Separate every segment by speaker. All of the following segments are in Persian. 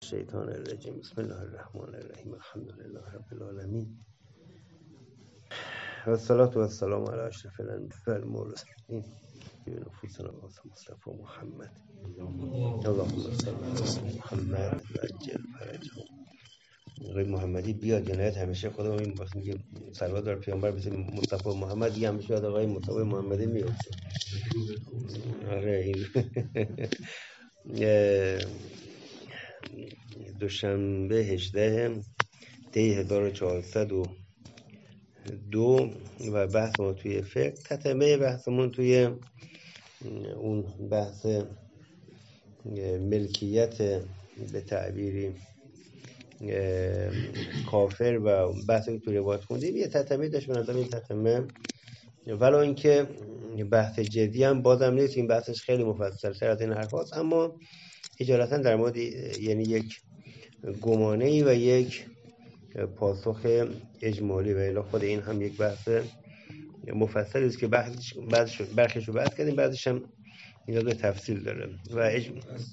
Speaker 1: الشیطان الرجیم. بسم الله الرحمن الرحیم. الحمد لله رب العالمین و الصلاة و السلام علی اشرف الانبیاء و المرسلین نفوسنا و مصطفی محمد. اللهم صل علی محمد و عجل فرجهم. آقای محمدی بیاد جنایت همیشه خودم این وقت میگه صلوات بر پیامبر بزن مصطفی محمد، دیگه همیشه یاد آقای مصطفی محمدی میفته. آره دوشنبه 18 دی 1402 و بحث ما توی فقه، تتمه بحثمون توی اون بحث ملکیت به تعبیری کافر و بحثی که توی روایت خوندیم یه تتمه داشت. به نظرم این تتمه ولو اینکه بحث جدی هم بازم نیست، این بحثش خیلی مفصل‌تر از این حرف هست، اما اجالتا در مورد یعنی یک گمانه‌ای و یک پاسخ اجمالی و الی خود این هم یک بحث مفصلی است که برخیش رو بحث کردیم، بعضیش هم نیاز به تفصیل داره و
Speaker 2: از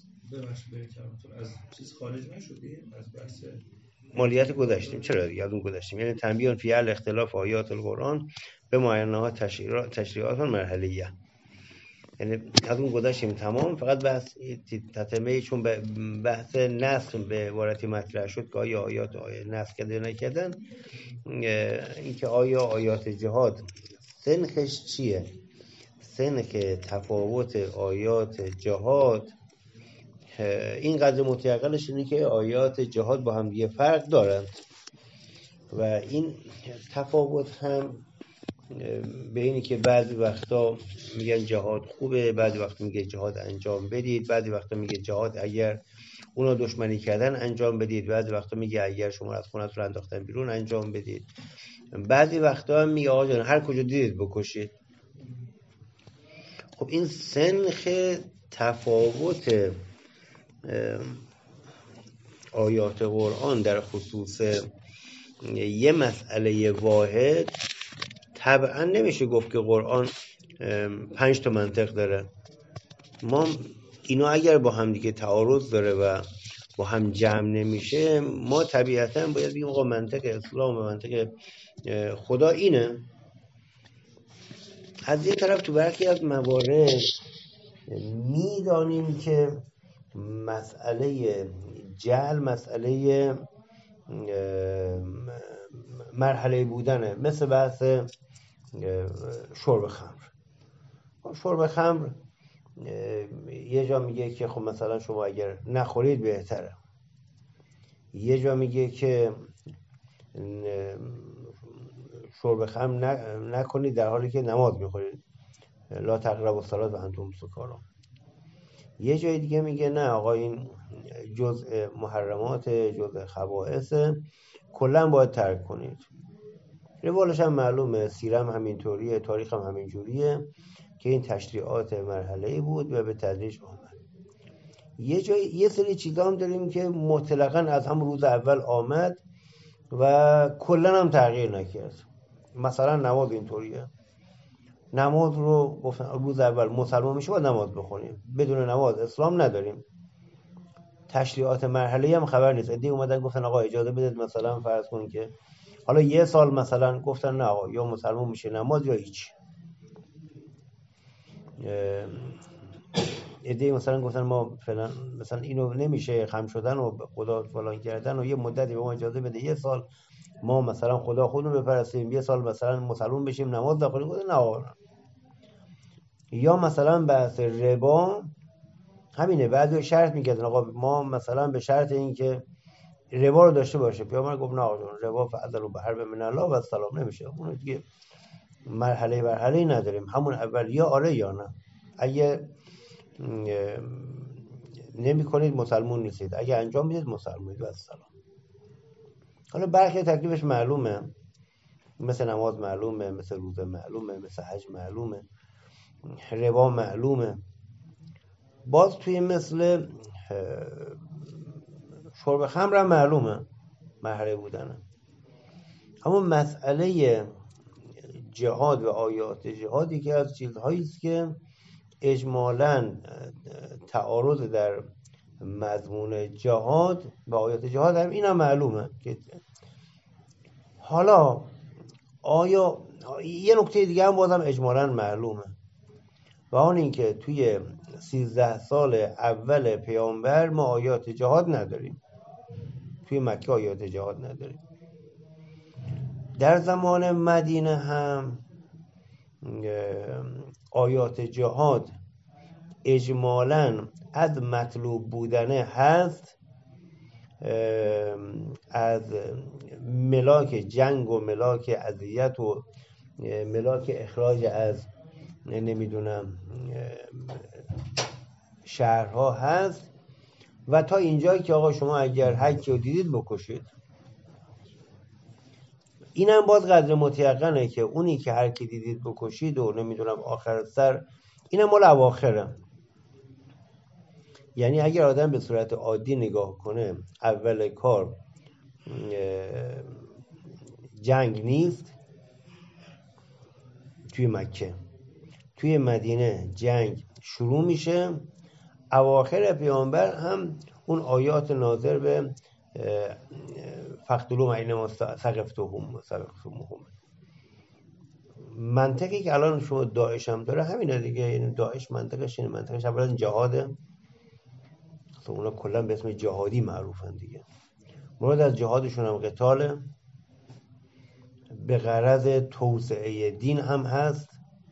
Speaker 2: چیز خارج نشدیم از بحث
Speaker 1: مالیت گذاشتیم. چرا دیگه از اون گذاشتیم؟ یعنی تنبیه فی الاختلاف آیات القرآن به معینها تشریعات مرحلیه، یعنی از اون گذاشتیم تمام. فقط بحث تتمه چون بحث نسخ به عبارتی مطرح شد که آیا آیات نسخ کرده نکردن، اینکه آیا آیات جهاد سنخش چیه، سنخ تفاوت آیات جهاد این قدر متعقلش اینه که آیات جهاد با هم دیگه فرق دارن و این تفاوت هم به اینی که بعضی وقتا میگن جهاد خوبه، بعضی وقتا میگه جهاد انجام بدید، بعضی وقتا میگه جهاد اگر اونا دشمنی کردن انجام بدید، بعضی وقتا میگه اگر شما از خونتون انداختن بیرون انجام بدید، بعضی وقتا هم میگه آقا جان هر کجا دیدید بکشید. خب این سنخ تفاوت آیات قرآن در خصوص یه مسئله واحد طبعا نمیشه گفت که قرآن 5 تا منطق داره. ما اینا اگر با هم دیگه تعارض داره و با هم جمع نمیشه، ما طبیعتا باید بگیم آقا منطق اسلام و منطق خدا اینه. از یه طرف تو برخی از موارد میدانیم که مسئله جعل مسئله مرحله بودنه، مثل بحث شرب خمر. شرب خمر یه جا میگه که خب مثلا شما اگر نخورید بهتره، یه جا میگه که شرب خمر نکنید در حالی که نماز میخورید، لا تقربوا الصلاة و انتم سکارا. یه جای دیگه میگه نه آقا این جزء محرمات، جزء خبائث، کلا باید ترک کنید. روالش هم معلومه، سیرم همینطوریه، تاریخ هم همینجوریه که این تشریعات مرحله‌ای بود و به تدریج آمد. یه جای یه سری چیزا هم داریم که مطلقاً از هم روز اول آمد و کلا هم تغییر نکرد. مثلا نماز اینطوریه، نماز رو گفتن روز اول مسلمان میشه باید نماز بخونیم، بدون نماز اسلام نداریم. تشریعات مرحله‌ای هم خبر نیست. عده‌ای اومدن گفتن آقا اجازه بدید مثلا فرض کنید که حالا یه سال مثلا گفتن نه آقا یا مسلمان میشه نماز یا هیچ. عده‌ای مثلا گفتن ما فلان مثلا اینو نمیشه خم شدن و خدا فلان کردن و یه مدتی به ما اجازه بده، یه سال ما مثلا خدا خودمون بپرستیم، یه سال مثلا مسلمان بشیم نماز بخونیم. گفتن نه آقا. یا مثلا بحث ربا همینه، بعضی شرط میکردن آقا ما مثلا به شرط این که ربا رو داشته باشه. پیامبر گفت نه آقا ربا فعدلوا بحرب من الله و السلام، نمیشه. اون دیگه مرحله نداریم، همون اول یا آره یا نه. اگه نمی کنید مسلمون نیستید، اگه انجام میدید مسلمونید و السلام. حالا برخی تکلیفش معلومه، مثل نماز معلومه، مثل روزه معلومه، مثل حج معلومه، ربا معلومه. باز توی مثل شرب خمر هم معلومه مرحله بودنه. اما مسئله جهاد و آیات جهاد یکی از چیزهایی است که اجمالاً تعارض در مضمون جهاد و آیات جهاد هم اینا معلومه که حالا آیا یه نکته دیگه هم بازم اجمالاً معلومه و آن این که توی 13 سال اول پیامبر ما آیات جهاد نداریم، توی مکه آیات جهاد نداریم. در زمان مدینه هم آیات جهاد اجمالاً از مطلوب بودنه هست، از ملاک جنگ و ملاک اذیت و ملاک اخراج از نمیدونم شهرها هست و تا اینجایی که آقا شما اگر حکی رو دیدید بکشید. اینم باز قدر متیقنه که اونی که هر کی دیدید بکشید و نمیدونم آخر سر، اینم مال اواخره. یعنی اگر آدم به صورت عادی نگاه کنه اول کار جنگ نیست توی مکه، توی مدینه جنگ شروع میشه، اواخر پیامبر هم اون آیات ناظر به فقتلوا من ثقفتموهم. منطقی که الان شما داعش هم داره همینه دیگه، یعنی داعش منطقش اینه، منطقش اولا جهاده، اونا کلا به اسم جهادی معروفن دیگه. مراد از جهادشون هم قتاله، به غرض توسعه دین هم هست.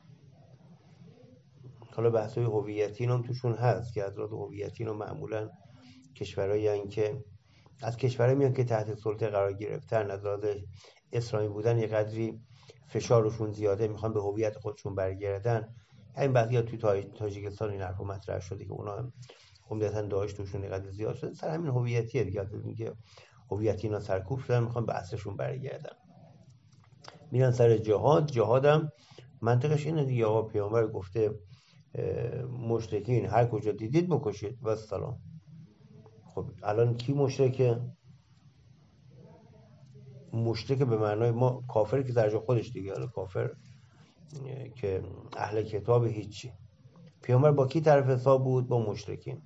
Speaker 1: حالا بحث‌های هویتی هم توشون هست که حضرات هویتی هم معمولا کشورهایی هستن که از کشورهایی میان که تحت سلطه قرار گرفتن، از لحاظ اسلامی بودن یه قدری فشارشون زیاده، میخوان به هویت خودشون برگردن. همین بعضیا توی تاجیکستان این حرفو مطرح شده که اونا هم عمدتاً داعش توشون یه قدری زیاد شده، سر همین هویتیه دیگه. میگه هویتی اینا سرکوب شدن، میخوان به اصلشون برگردن، میرن سر جهاد. جهادم منطقش اینه دیگه، آقا پیامبر گفته مشرکین هر کجا دیدید بکشید و سلام. خب الان کی مشرکه؟ مشرک به معنای ما کافر که در جای خودش دیگه، حالا کافر که اهل کتاب هیچی. پیامبر با کی طرف حساب بود؟ با مشرکین.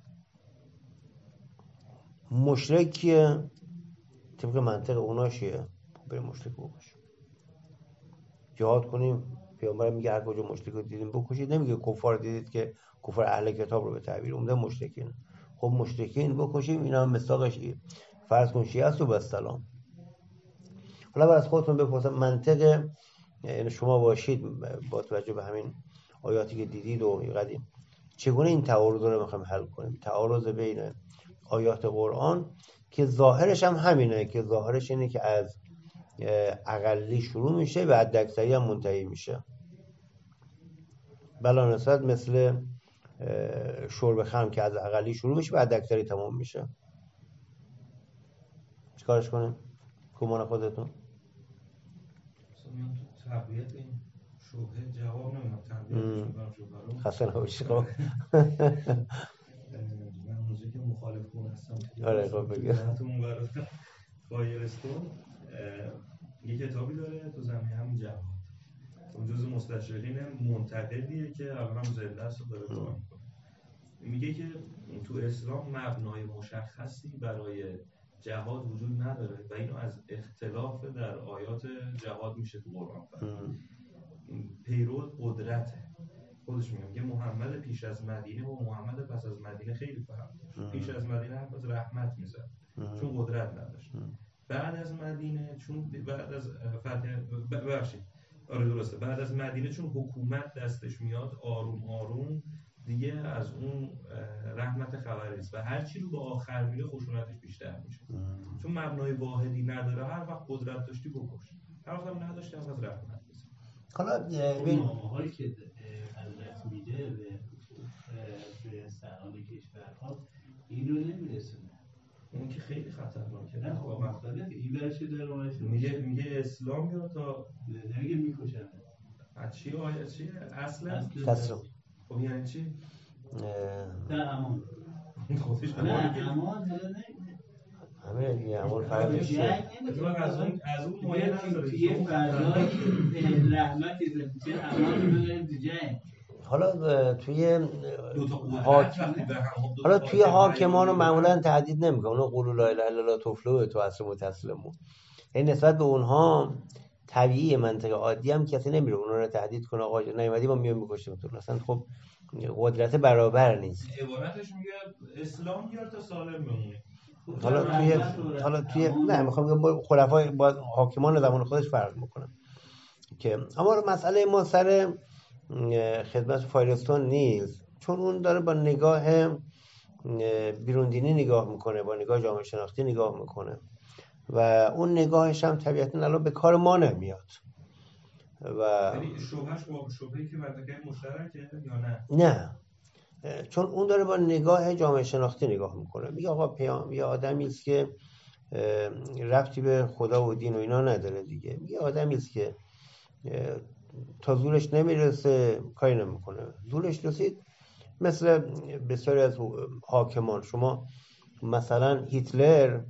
Speaker 1: مشرک کیه؟ طبق منطق اوناشیه، بریم مشرک بکشیم، جهاد کنیم. پیامبر میگه هر کجا مشرک رو دیدیم بکشید، نمیگه کفار دیدید که کفار اهل کتاب رو به تعبیر عمده مشرکین. خب مشرکین بکشیم، اینا هم مصداقش فرض کن شیعه است و بسلام. حالا از خودتون بپرسید منطق، یعنی شما باشید با توجه به همین آیاتی که دیدید و قدیم، چگونه این تعارض رو میخوایم حل کنیم؟ تعارض بین آیات قرآن که ظاهرش هم همینه، که ظاهرش اینه که از اقلی شروع میشه و حداکثری هم منتهی میشه. بلا نسبت مثل شرب خمر که از اقلی شروع میشه و حداکثری تمام میشه. چیکارش کنیم؟ گمان خودتون؟
Speaker 2: تقویت این شبهه جواب نمیدونم، تقویتش میکنم شبهه رو.
Speaker 1: خسته نباشید. خب
Speaker 2: من موزیک مخالف کن هستم.
Speaker 1: آره خب بگیر.
Speaker 2: همون برای فایرستون یه کتابی داره تو زمینه همین جهاد، اون جزء مستشرقین منتقدیه که الان هم زنده است و داره کار میکنه. میگه که تو اسلام مبنای مشخصی برای جهاد وجود نداره و اینو از اختلاف در آیات جهاد میشه تو قرآن فهمید. پیرو قدرته. خودش میگه محمد پیش از مدینه و محمد پس از مدینه خیلی فرق داشت. پیش از مدینه حرف از رحمت میزد چون قدرت نداشت. بعد از مدینه چون بعد از درسته، بعد از مدینه چون حکومت دستش میاد آروم آروم دیگه از اون رحمت خبری نیست و هر چی رو به آخر میره خشونتش بیشتر میشه. چون مبنای واحدی نداره، هر وقت قدرت داشتی بکش، هر وقت هم نداشتی هم از رحمت بزن.
Speaker 3: حالا این حالی که حضرت میده به سران کشورها این رو نمیرسونه.
Speaker 2: اون که خیلی خطرناکه.
Speaker 3: نه خب مختلف این ورشه داره اونش
Speaker 2: میگه اسلام یا تا
Speaker 3: نمیگه میکشن.
Speaker 2: چی آیه چیه؟ اصلا خب یعنی چی؟
Speaker 3: در امان.
Speaker 2: خودش
Speaker 3: نه امان حالا
Speaker 1: همه دیگه امان فرقش چیه؟
Speaker 2: از اون مایه نداره
Speaker 3: یه فضای رحمتی چه امان رو بگیریم تو جنگ.
Speaker 1: حالا توی
Speaker 2: دو تا قدرت وقتی به هم
Speaker 1: حالا توی حاکمان رو معمولا تهدید نمیکنه، اونو قولوا لا اله الا الله تفلحوا تو عصر متسلمون، یعنی نسبت به اونها طبیعی منطقه عادی هم کسی نمیره اونها رو تهدید کنه آقا نیومدی ما میایم میکشیمتون، اصلا خب قدرت برابر نیست.
Speaker 2: عبارتش میگه اسلام بیار تا سالم بمونه.
Speaker 1: حالا توی نه میخوام بگم خلفای با حاکمان زمان خودش فرق میکنه که اما مسئله ما سر خدمت فایرستون نیست، چون اون داره با نگاه بیروندینی نگاه میکنه، با نگاه جامعه شناختی نگاه میکنه و اون نگاهش هم طبیعتاً الان به کار ما نمیاد و
Speaker 2: یعنی شبهش با شبهه‌ای که منطقه مشترکه یا
Speaker 1: نه، چون اون داره با نگاه جامعه شناختی نگاه میکنه، میگه آقا یه آدمی است که ربطی به خدا و دین و اینا نداره دیگه، میگه آدمی است که تا زورش نمیرسه کاری نمیکنه، زورش رسید مثل بسیاری از حاکمان. شما مثلا هیتلر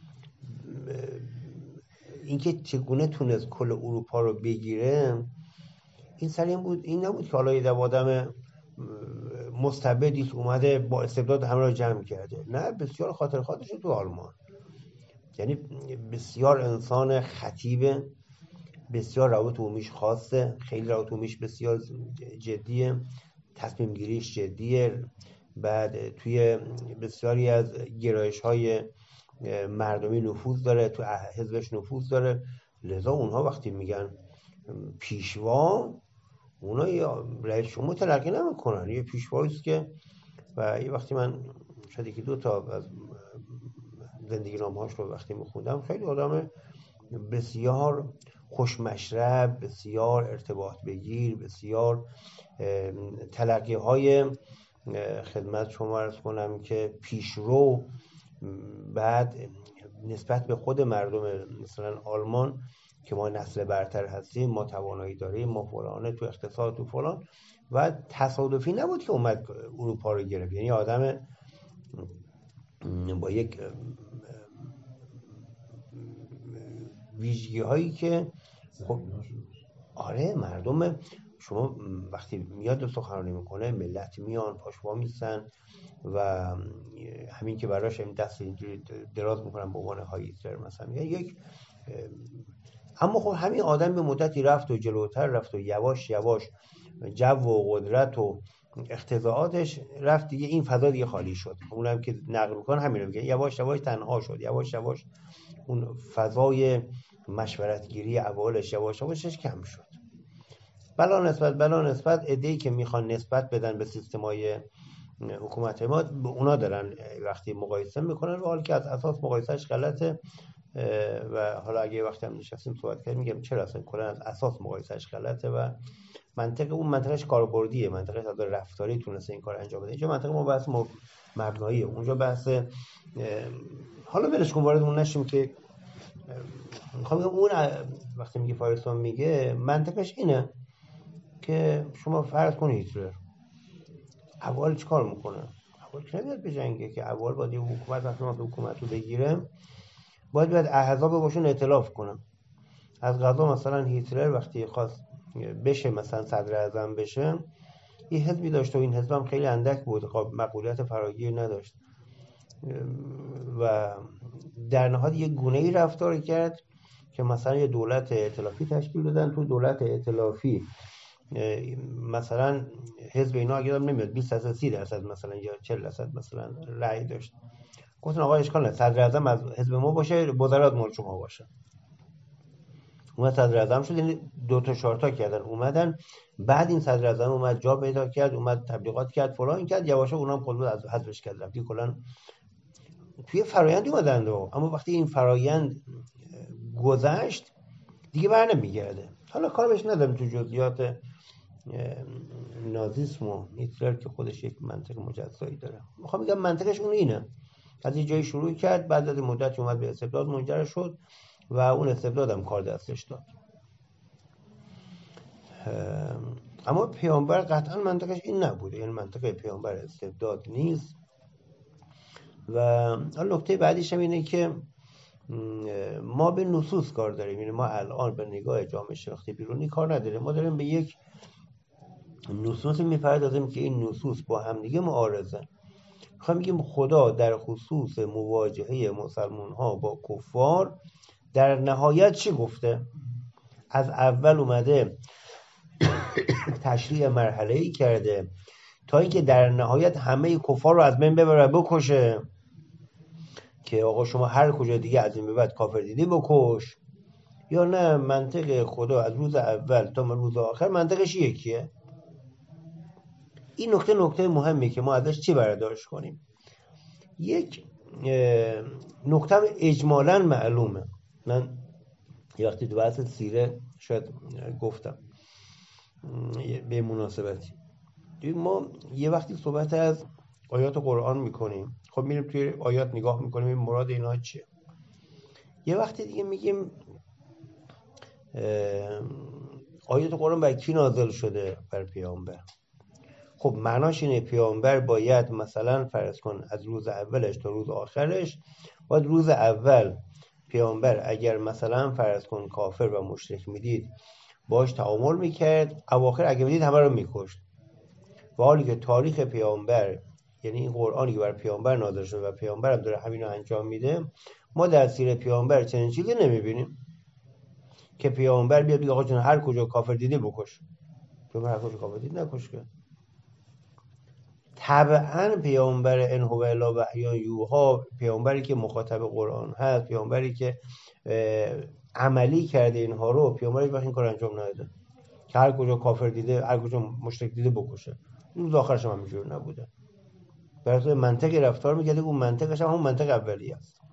Speaker 1: اینکه چگونه تونست کل اروپا رو بگیره این سر این نبود که حالا یه آدم مستبدی اومده با استبداد همه رو جمع کرده، نه، بسیار خاطر خودش تو آلمان، یعنی بسیار انسان خطیبه، بسیار روابط عمومیش خاصه، خیلی روابط عمومیش بسیار جدیه، تصمیم گیریش جدیه، بعد توی بسیاری از گرایش‌های مردمی نفوذ داره، تو حزبش نفوذ داره، لذا اونها وقتی میگن پیشوا اونا یا رئیس جمهور تلقی نمیکنن، یه پیشوایی است که و یه وقتی من شاید یکی دو تا از زندگی نامه‌هاش رو وقتی میخوندم خیلی آدم بسیار خوشمشرب، بسیار ارتباط بگیر، بسیار تلقی های خدمت شما عرض کنم که پیشرو، بعد نسبت به خود مردم مثلا آلمان که ما نسل برتر هستیم، ما توانایی داریم، ما فلانه تو اقتصاد تو فلان، و تصادفی نبود که اومد اروپا رو گرفت، یعنی آدم با یک ویژگی هایی که خب آره مردم شما وقتی میاد سخنرانی میکنه ملت میان پاشوا میستن و همین که براش این دست اینجوری دراز میکنن به عنوان هایتلر مثلا یک، اما خب همین آدم به مدتی رفت و جلوتر رفت و یواش یواش جو و قدرت و اختزاعاتش رفت دیگه، این فضا دیگه خالی شد، اونم که نقل میکنه همین رو میگه، یواش یواش تنها شد، یواش یواش اون فضای مشورتگیری اولش یواش یواشش کم شد. بلا نسبت عده‌ای که میخوان نسبت بدن به سیستمای حکومت ما اونا دارن وقتی مقایسه میکنن و حالا که از اساس مقایسهش غلطه و حالا اگه وقتی هم نشستیم صحبت کردیم میگم چرا اصلا کلا از اساس مقایسهش غلطه و اون منطقهش کاربردیه، منطقه از رفتاری تونسته این کار انجام بده، اینجا منطقه ما بحث مبناییه، اونجا بحث حالا ولش کن واردمون نشیم که میخوام بگم اون وقتی میگه فایرستون میگه منطقش اینه که شما فرض کنید هیتلر اول چیکار میکنه؟ اول که نمیاد به جنگه که اول باید یه حکومت وقتی ما حکومت رو بگیره باید احزاب باشون ائتلاف کنن. از قضا مثلا هیتلر وقتی خواست بشه مثلا صدر اعظم بشه یه حزبی داشت و این حزب هم خیلی اندک بود، مقبولیت فراگیر نداشت و در نهایت یه گونه‌ای رفتار کرد که مثلا یه دولت ائتلافی تشکیل دادن، تو دولت ائتلافی مثلا حزب اینا اگه نمیاد 20% مثلا یا 40% مثلا رأی داشت، گفتن آقا اشکال نداره صدر اعظم از حزب ما باشه، وزرات مال شما باشه. اومد صدر اعظم شد، یعنی 2 تا 4 تا کردن اومدن، بعد این صدر اعظم اومد جا پیدا کرد، اومد تبلیغات کرد فلان کرد، یواشه اونم خود از حذفش کرد، رفتی کلا توی فرایند اومدن اما وقتی این فرایند گذشت دیگه بر نمیگرده. حالا کار بهش ندارم تو جزئیات نازیسم و هیتلر که خودش یک منطق مجزایی داره، میخوام بگم منطقش اون اینه، از یه جایی شروع کرد، بعد از مدتی اومد به استبداد منجر شد و اون استبداد هم کار دستش داد. اما پیامبر قطعا منطقش این نبوده، یعنی منطقه پیامبر استبداد نیست. و نکته بعدیش هم اینه که ما به نصوص کار داریم، یعنی ما الان به نگاه جامعه شناختی بیرونی کار نداریم، ما داریم به یک نصوص میپردازیم که این نصوص با همدیگه معارضن. میخوام بگیم خدا در خصوص مواجهه مسلمان ها با کفار در نهایت چی گفته؟ از اول اومده تشریع مرحله‌ای کرده تا اینکه در نهایت همه کفار رو از بین ببره بکشه، که آقا شما هر کجا دیگه از این به بعد کافر دیدی بکش. یا نه منطق خدا از روز اول تا روز آخر منطقش یکیه. این نکته مهمه که ما ازش چی برداشت کنیم. یک نکته اجمالاً معلومه، من یه وقتی تو بحث سیره شاید گفتم به مناسبتی، ما یه وقتی صحبت از آیات قرآن میکنیم، خب میریم توی آیات نگاه میکنیم این مراد اینا چیه. یه وقتی دیگه میگیم آیات قرآن برای کی نازل شده؟ بر پیامبر. خب معناش اینه پیامبر باید مثلا فرض کن از روز اولش تا روز آخرش، باید روز اول پیامبر اگر مثلا فرض کن کافر و مشرک میدید باش تعامل میکرد، اواخر اگر میدید همه رو میکشت. و حالی که تاریخ پیامبر، یعنی این قرآنی که بر پیامبر نازل شده و پیامبر هم داره همین رو انجام میده، ما در سیر پیامبر چنین چیزی نمیبینیم که پیامبر بیاد بگه آقا جون هر کجا کافر دیدی بکش. پیامبر هر کجا کافر دید نکش که. طبعا پیامبر ان هو الا وحی یوحی، پیامبری که مخاطب قرآن هست، پیامبری که عملی کرده اینها رو، پیامبری وقتی این کار انجام نداده که هر کجا کافر دیده هر کجا مشرک دیده بکشه. روز آخرش هم همینجور نبوده. بر اساس منطقی رفتار میکرده، اون منطقش هم همون منطق اولیه است.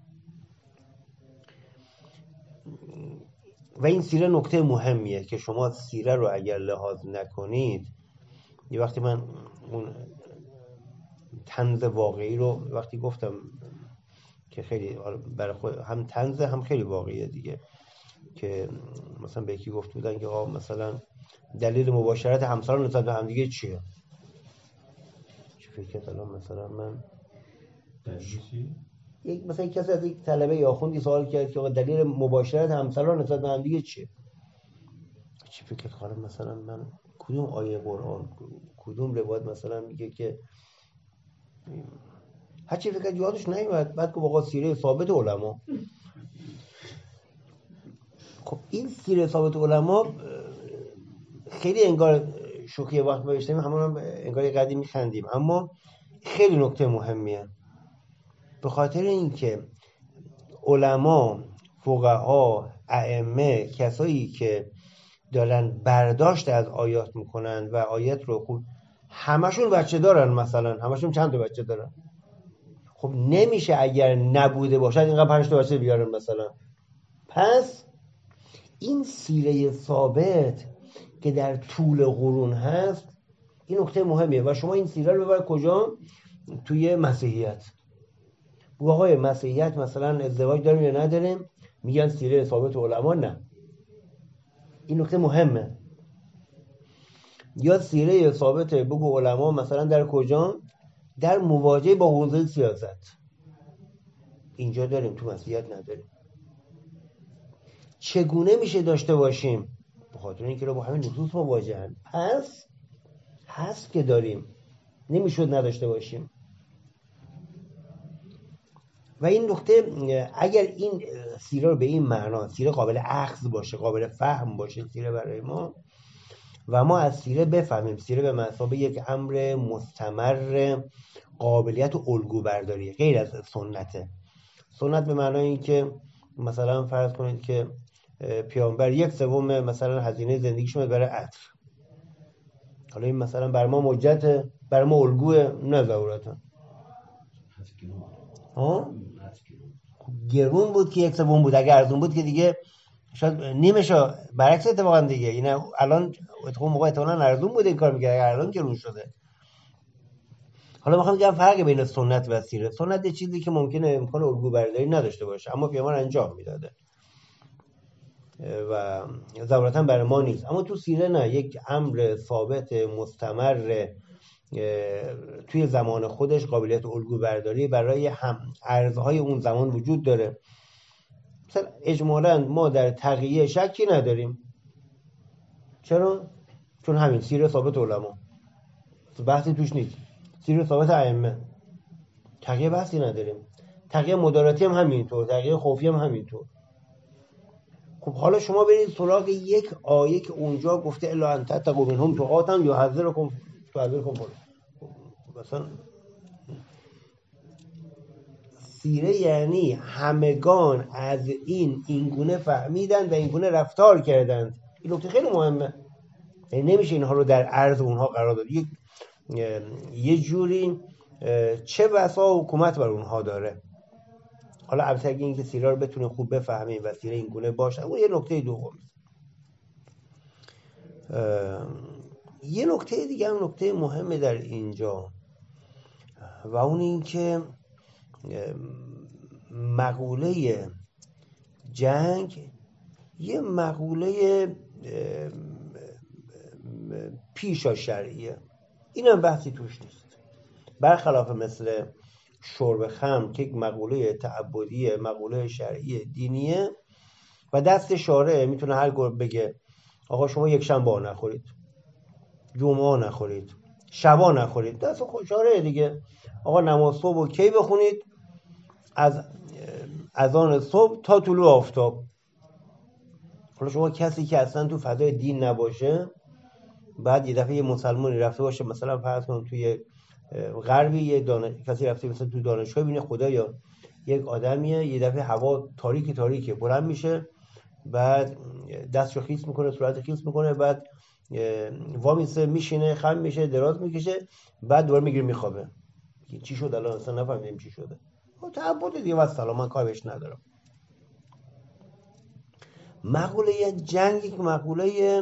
Speaker 1: و این سیره نکته مهمیه که شما سیره رو اگر لحاظ نکنید، یه وقتی من اون طنز واقعی رو وقتی گفتم که خیلی برای خود هم طنز هم خیلی واقعیه دیگه، که مثلا به یکی گفت بودن که آقا مثلا دلیل مباشرت همسران نسبت به هم دیگه چیه؟ چه فکر الان مثلا من یک مثلا کسی از یک طلبه یا آخوندی سوال کرد که آقا دلیل مباشرت همسران نسبت به هم دیگه چیه؟ چه فکر کنم مثلا من کدوم آیه قرآن کدوم روایت مثلا میگه که هرچی فکر یادش نمیاد، بعد که آقا سیره ثابت علما. خب این سیره ثابت علما خیلی انگار شوخی وقت بشنیم همون انگار قدیم میخندیم، اما خیلی نکته مهمیه. به خاطر اینکه علما، فقها، ائمه، کسایی که دارن برداشت از آیات میکنن و آیات رو خوب، همشون بچه دارن، مثلا همشون چند تا بچه دارن. خب نمیشه اگر نبوده باشد اینقدر 5 تا بچه بیارن مثلا. پس این سیره ثابت که در طول قرون هست این نکته مهمیه. و شما این سیره رو ببر کجا؟ توی مسیحیت. بگو آقای مسیحیت مثلا ازدواج داریم یا نداریم؟ میگن سیره ثابت علما نه. این نکته مهمه. یا سیره ثابت بگو علما مثلا در کجا؟ در مواجهه با حوزه سیاست. اینجا داریم تو مسیحیت نداریم. چگونه میشه داشته باشیم؟ به خاطر اینکه رو با همین نصوص مواجهن. پس هست که داریم، نمیشد نداشته باشیم. و این نکته اگر این سیره رو به این معنا سیره قابل اخذ باشه، قابل فهم باشه سیره برای ما، و ما از سیره بفهمیم سیره به مثابه یک امر مستمر قابلیت و الگو برداری غیر از سنته. سنت به معنای این که مثلا فرض کنید که پیامبر 1/3 مثلا هزینه زندگیش برای عطر، حالا این مثلا بر ما مجت، بر ما الگوه، نه ضرورتا. گرون بود که 1/3 بود، اگه ارزون بود که دیگه شاید نیمشو برعکس اتفاقا دیگه. اینه الان اتفاقا موقع احتمالاً ارزون بود این کار میگه، اگه الان گرون شده. حالا میخوام بگم فرق بین سنت و سیره. سنت یه چیزی که ممکنه امکان الگو برداری نداشته باشه اما پیامبر انجام میداده و ضرورتا برای ما نیست. اما تو سیره نه، یک امر ثابت مستمر توی زمان خودش قابلیت الگو برداری برای هم ارزهای اون زمان وجود داره. مثلا اجمالاً ما در تقیه شکی نداریم. چرا؟ چون همین سیره ثابت علما. بحثی توش نیست. سیر ثابت ائمه، تقیه بحثی نداریم. تقیه مداراتی هم همینطور، تقیه خوفی هم همینطور. خب حالا شما برید سراغ یک آیه که اونجا گفته الا ان تتقوا منهم تقاتا یحذرکم مثلا سیره یعنی همگان از این گونه فهمیدند و این گونه رفتار کردند. این نکته خیلی مهمه، یعنی نمیشه اینها رو در عرض اونها قرار داد. یه جوری چه بسا حکومت بر اونها داره. حالا البته اگه اینکه سیره رو بتونیم خوب بفهمیم و سیره این گونه باشه، اون یه نکته دوم. یه نکته دیگه هم نکته مهمه در اینجا و اون این که مقوله جنگ یه مقوله پیشا شرعیه، این هم بحثی توش نیست. برخلاف مثل شرب خمر که یک مقوله تعبدیه، مقوله شرعی دینیه و دست شارع میتونه هر گور بگه آقا شما یک شنبه نخورید، جمعه نخورید، شبا نخورید، دست شارع دیگه. آقا نماز صبح و کی بخونید؟ از اذان صبح تا طلوع آفتاب. حالا شما کسی که اصلا تو فضای دین نباشه، بعد یه دفعه یه مسلمانی رفته باشه مثلا فرض کنم توی غربی کسی رفته مثلا تو دانشگاه ببینه خدایا یک آدمیه یه دفعه هوا تاریکه بلند میشه، بعد دستشو خیس میکنه، صورت خیس میکنه، بعد وامیسه میشینه، خم میشه، دراز میکشه، بعد دوباره میگیره میخوابه. چی شد الان اصلا نفهمیدیم چی شده. تعبد دیگه و سلام، من کار بهش ندارم. مقوله جنگی که مقوله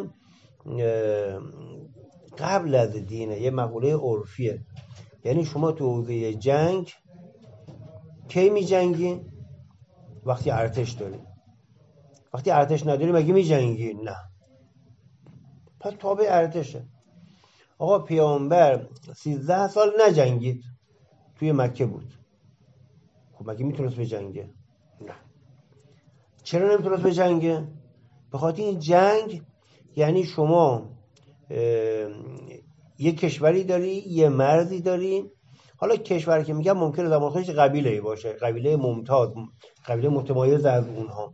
Speaker 1: قبل از دینه، یه مقوله عرفیه. یعنی شما تو حوزه جنگ کی می جنگی؟ وقتی ارتش داری. وقتی ارتش نداری مگه می جنگی؟ نه. پس تابع ارتشه. آقا پیامبر 13 سال نجنگید، توی مکه بود. خب مگه میتونست به جنگه؟ نه. چرا نمیتونست به جنگه؟ به خاطر این جنگ یعنی شما یه کشوری داری، یه مرزی داری. حالا کشور که میگم ممکنه زمان خودش قبیله‌ای باشه، قبیله ممتاز، قبیله متمایز از اونها.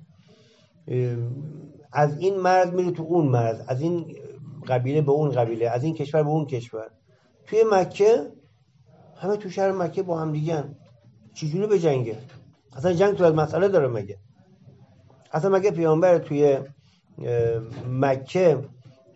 Speaker 1: از این مرز میری تو اون مرز، از این قبیله به اون قبیله، از این کشور به اون کشور. توی مکه همه تو شهر مکه با هم دیگه‌ن. چجوری به جنگه؟ اصلا جنگ تو از مسئله داره مگه؟ اصلا مگه پیامبر توی مکه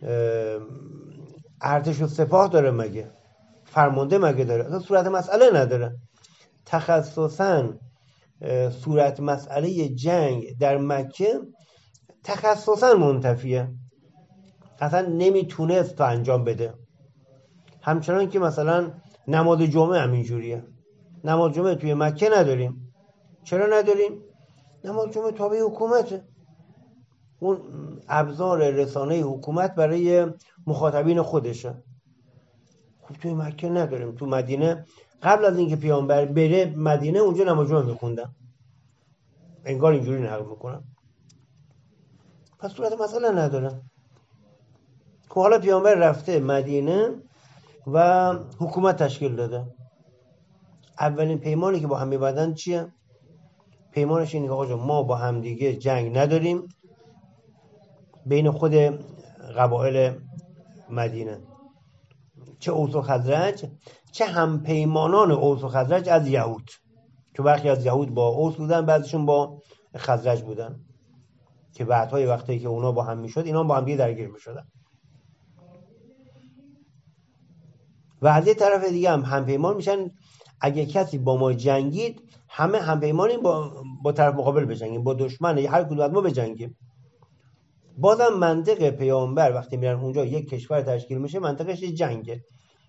Speaker 1: ارتش و سپاه داره مگه؟ فرمانده مگه داره؟ اصلا صورت مسئله نداره. تخصصاً صورت مسئله جنگ در مکه تخصصاً منتفیه، اصلا نمیتونست تا انجام بده. همچنان که مثلا نماز جمعه همینجوریه. نماز جمعه توی مکه نداریم. چرا نداریم؟ نماز جمعه تابع حکومته، اون ابزار رسانه حکومت برای مخاطبین خودشه. خب توی مکه نداریم. تو مدینه قبل از اینکه پیامبر بره مدینه اونجا نماز جمعه میخوندن، انگار اینجوری نقل میکنن. پس صورت مسئله نداره. خب حالا پیامبر رفته مدینه و حکومت تشکیل داده. اولین پیمانی که با هم میبندن چیه؟ پیمانش اینه که آقا جان ما با هم دیگه جنگ نداریم بین خود قبایل مدینه، چه اوس و خزرج، چه هم پیمانان اوس و خزرج از یهود، که برخی از یهود با اوس بودن، بعضیشون با خزرج بودن، که بعدهای وقتی که اونا با هم میشد اینا با هم دیگه درگیر میشدن. و از یه طرف دیگه هم پیمان میشن. اگه کسی با ما جنگید همه هم پیمانیم با طرف مقابل بجنگیم، با دشمن هر کدوم از ما بجنگیم. بازم منطق پیامبر وقتی میرن اونجا یک کشور تشکیل میشه منطقش جنگه.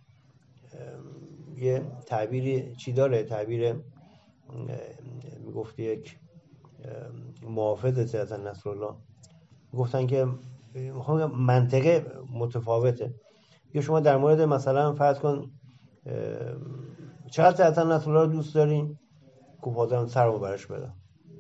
Speaker 1: یه تعبیری چی داره؟ تعبیر میگفت یک محافظ سید حسن نصرالله گفتن که منطقه متفاوته. یا شما در مورد مثلا فرض کن چقدر سید حسن نصرالله رو دوست دارین؟ گفت حاضرم سرمو برش بدم،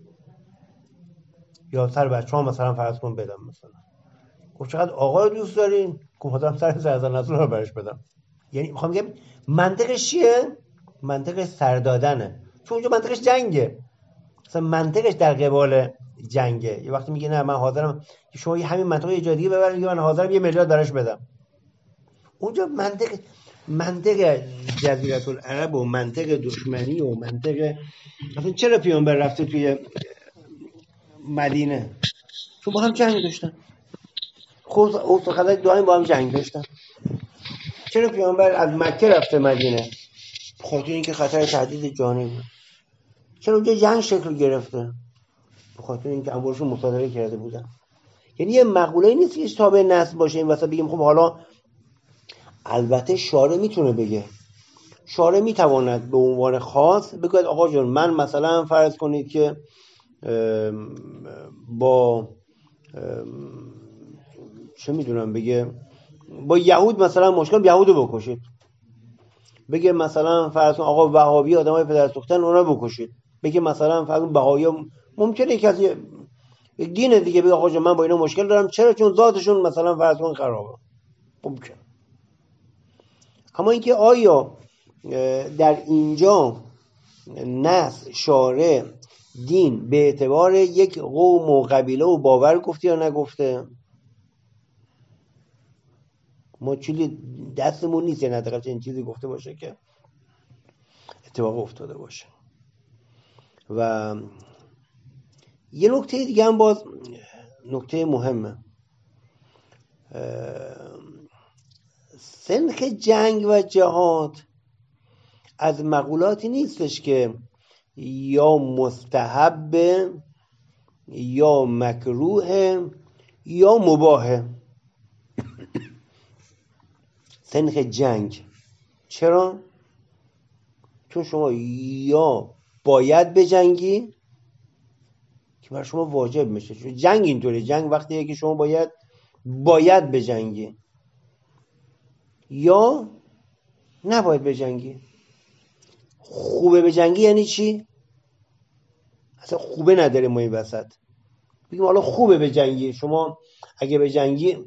Speaker 1: یا سر بچه‌ها مثلا فرض کن بدم. مثلا گفت چقدر آقا رو دوست دارین؟ گفت حاضرم سر سید حسن نصرالله رو برش بدم. یعنی میخوام بگم منطقش چیه؟ منطقش سر دادنه، چون اونجا منطقش جنگه، مثلا منطقش در قبال جنگه. یه وقتی میگه نه من حاضرم شما همین منطقه یه جای دیگه ببرید، من حاضرم 1 میلیارد براش بدم. اونجا منطق جزیره العرب و منطق دشمنی و منطق مثلا چرا پیامبر رفته توی مدینه؟ چون با هم جنگ داشتن، خود اوس و خزرج دائم با هم جنگ داشتن. چرا پیامبر از مکه رفته مدینه؟ خاطر اینکه خطر تهدید جانی بود. چرا اونجا جنگ شکل گرفته؟ به خاطر اینکه اموالشون مصادره کرده بودن. یعنی یه مقوله نیست که تابع نسل باشه این واسه بگیم خب حالا البته شارع میتونه بگه، شارع میتواند به عنوان خاص بگه آقا جون من مثلا فرض کنید که با چه میدونم بگه با یهود مثلا مشکل، یهودو بکشید. بگه مثلا فرض کن آقا وهابی آدمای پدرسوختن اونا بکشید. بگه مثلا فرض کن بهایی ممکنه کسی یک دین دیگه بگه آقا جون من با اینا مشکل دارم، چرا؟ چون ذاتشون مثلا فرض کن خرابه. ممکن. اما اینکه آیا در اینجا نسل، شارع، دین به اعتبار یک قوم و قبیله و باور گفته یا نگفته؟ ما چیزی دستمون نیست، یعنی حداقل این چیزی گفته باشه که اتفاق افتاده باشه. و یه نکته دیگه هم باز نکته مهمه، سنخ جنگ و جهاد از مقولاتی نیستش که یا مستحب یا مکروه یا مباح. سنخ جنگ چرا؟ چون شما یا باید بجنگی که برای شما واجب میشه، چون جنگ اینطوری، جنگ وقتیه که شما باید بجنگی، یا نباید بجنگی. خوبه بجنگی یعنی چی؟ اصلا خوبه نداره ما این وسط. بگیم حالا خوبه بجنگی، شما اگه بجنگی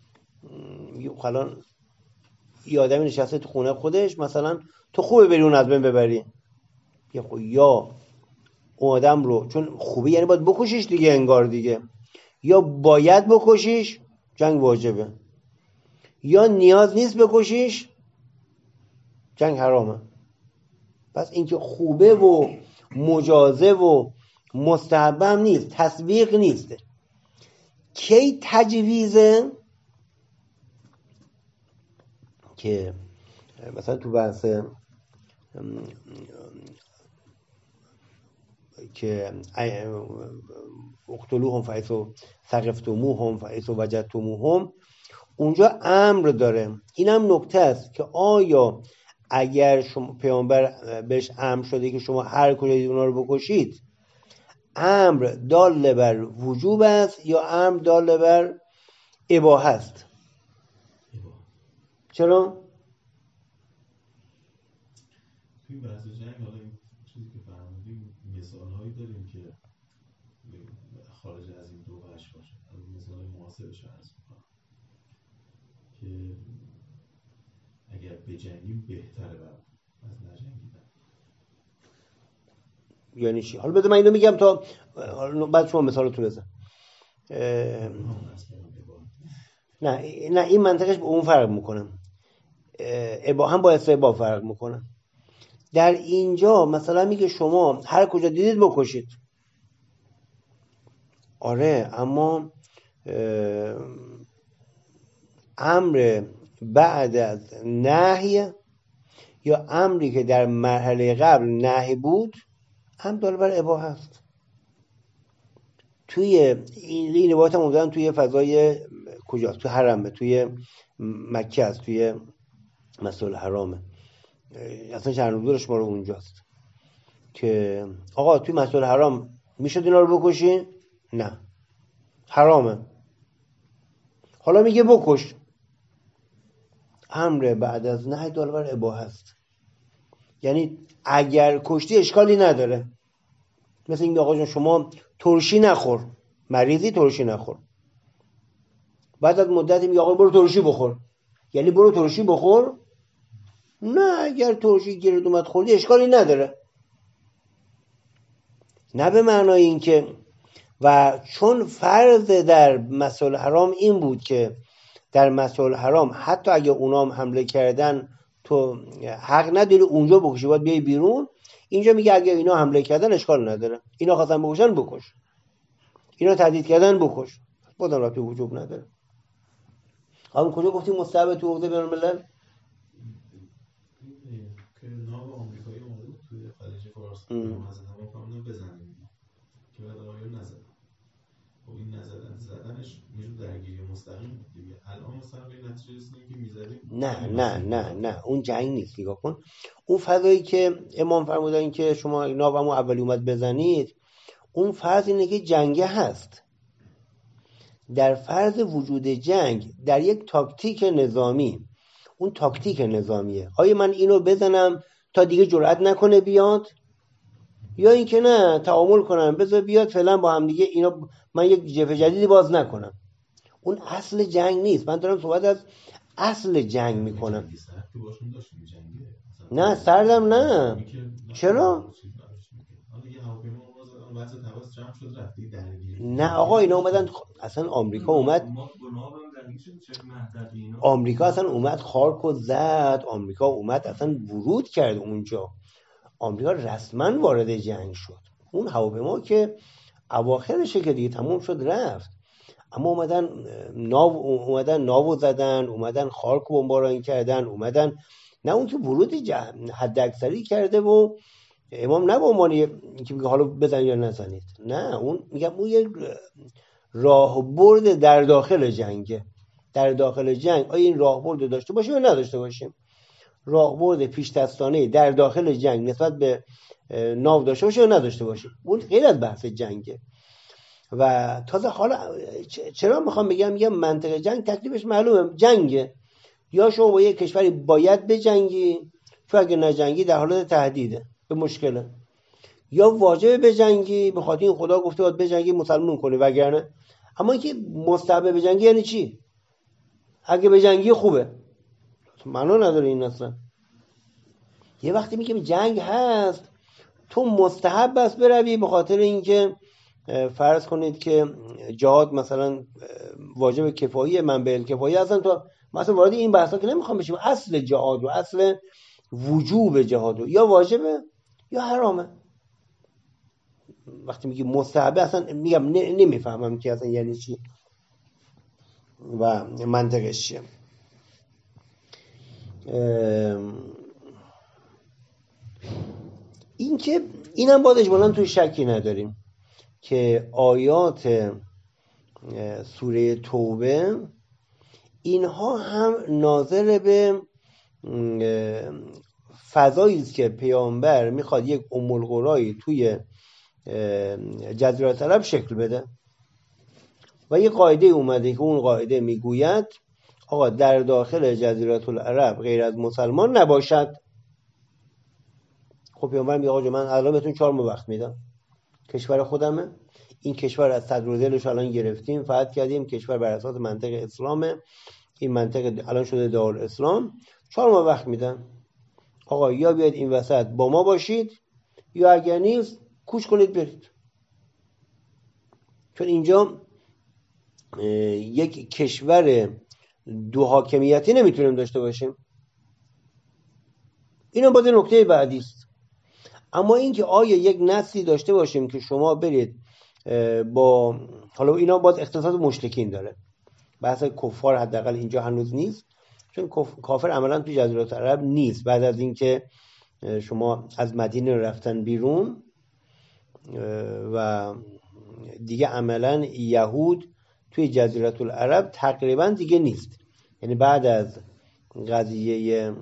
Speaker 1: الان یه آدمی نشسته تو خونه خودش، مثلا تو خوبه بری اون از بین ببری، یا اون آدم رو چون خوبه یعنی باید بکشیش دیگه، انگار دیگه، یا باید بکشیش جنگ واجبه، یا نیاز نیست بکشیش جنگ حرامه. پس اینکه خوبه و مجازه و مستحب هم نیست، تسویق نیست. کی تجویزه؟ که مثلا تو بحث که اقتلوهم فحیث ثقفتموهم فحیث وجدتموهم، اونجا امر داره. اینم نکته است که آیا اگر شما پیامبر بهش امر شده که شما هر کجا دید اونا رو بکشید، امر دال بر وجوب است یا امر دال بر اباحه است؟ چرا؟
Speaker 4: توی بحث جنگ حالا این چیزی که فرمودیم مثال‌هایی داریم که خارج از این دو بخش باشه. مثال معاصرش عرض می‌کنم که اگر بجنگیم بهتره از نجنگیدن.
Speaker 1: یعنی چی؟ حالا بده من اینو میگم تا بعد شما مثالتو بزن. نه این منطقش به اون فرق میکنه، هم با استحباب فرق میکنه. در اینجا مثلا میگه شما هر کجا دیدید بکشید. آره، اما امر بعد از نهی یا امری که در مرحله قبل نهی بود هم دال بر اباحه است. توی این روایت هم اومدن توی فضای کجاست؟ توی حرمه، توی مکه است، توی مسجد الحرامه. اصلا شهرنزول شما رو اونجاست که آقا توی مسجد الحرام میشد اینا رو بکشی؟ نه، حرامه. حالا میگه بکش. امر بعد از نهی دال بر اباحه است. یعنی اگر کشتی اشکالی نداره. مثل این آقا جان شما ترشی نخور، مریضی ترشی نخور. بعد از مدتی میگه آقا برو ترشی بخور. یعنی برو ترشی بخور نه اگر ترشی گرد اومد خوردی اشکالی نداره، نه به معنای این که، و چون فرض در مسجد الحرام این بود که در مسجد الحرام حتی اگه اونام حمله کردن تو حق نداری اونجا بکشی، باید بیای بیرون. اینجا میگه اگه اینا حمله کردن اشکال نداره، اینا خواستن بکشن بکش، اینا تهدید کردن بکش، بودن رابطه وجوب نداره. همون کجا گفتیم مستحب تو عقده بین الملل؟
Speaker 4: که ناو آمریکایی اومده بود توی خلیج فارس حضرت هوا فرمودن بزنیم که بعد آقایون نزدن. خب این نزدن زدنش میشه درگیری مستقیم بود دیگه. الان مثلا به نتیجه رسیدیم که میزدیم.
Speaker 1: نه اون جنگ نیست. نگاه کن اون فضایی که امام فرمودن که شما ناومو اولی اومد بزنید، اون فرض اینه که جنگه هست. در فرض وجود جنگ در یک تاکتیک نظامی، اون تاکتیک نظامیه، آیا من اینو بزنم تا دیگه جرئت نکنه بیاد، یا اینکه نه تعامل کنم بذار بیاد فعلا با هم دیگه اینا من یک جبهه جدیدی باز نکنم. اون اصل جنگ نیست. من دارم صحبت از اصل جنگ میکنم. نه سردم نه. چرا؟ نه آقا اینا اومدن اصلا آمریکا اومد، آمریکا اصلا اومد خارک و زد، آمریکا اومد اصلا ورود کرد اونجا، آمریکا رسما وارد جنگ شد. اون هواپیما که اواخرشه که دیگه تموم شد رفت، اما اومدن ناو زدن، اومدن خارک و بمباران کردن، اومدن نه اون که ورود حد اکثری کرده و امام نه به عنوان اینکه میگه حالا بزن یا نزنید، نه اون میگم اون یک راهبرد در داخل جنگه. در داخل جنگ آیا این راهبرد داشته باشیم یا نداشته باشیم؟ راهبرد پیش دستانه در داخل جنگ نسبت به ناو داشته باشیم یا نداشته باشیم، اون غیر از بحث جنگه. و تازه حالا چرا میخوام میگم منطقه جنگ تکلیفش معلومه، جنگه. یا شما با یک کشوری باید بجنگی، چون اگه نجنگی در حالت تهدیده به مشکله، یا واجب بجنگی به خاطر این خدا گفته باید بجنگی مسلمون کنی وگرنه. اما اینکه مستحب بجنگی یعنی چی؟ اگه بجنگی خوبه، معنا نداره این اصلا. یه وقتی میگیم جنگ هست تو مستحب بس بروی به خاطر اینکه فرض کنید که جهاد مثلا واجب کفایی منبع الکفایی هستن، تو مثلا وارد این بحثا که نمیخوام بشیم. اصل جهاد و اصل وجوب جهاد یا واجبه یا حرامه. وقتی میگی مستحبه اصلا میگم نمیفهمم که اصلا یعنی چی و منطقش چیه. این که اینم باید اجمالاً توی شکی نداریم که آیات سوره توبه اینها هم ناظر به فضایی است که پیامبر میخواد یک ام القرایی توی جزیره عرب شکل بده و یک قاعده اومده که اون قاعده میگوید آقا در داخل جزیره العرب غیر از مسلمان نباشد. خب پیامبر میگه آقا من الان بهتون 4 ماه وقت میدم، کشور خودمه، این کشور از صدر و دلش الان گرفتیم، فتح کردیم، کشور بر اساس منطق اسلامه، این منطق الان شده دارالاسلام، 4 ماه وقت میدم آقا یا بیاید این وسط با ما باشید یا اگر نیست کوچ کنید برید. چون اینجا یک کشور دو حاکمیتی نمیتونیم داشته باشیم. اینو باید نکته بعدی است. اما اینکه آیا یک نسلی داشته باشیم که شما برید با حالا اینا باید اختصاص مشرکین داره، بحث کفار حداقل اینجا هنوز نیست، چون کافر عملا تو جزیره عرب نیست. بعد از اینکه شما از مدینه رفتن بیرون و دیگه عملا یهود توی جزیره العرب تقریبا دیگه نیست. یعنی بعد از قضیه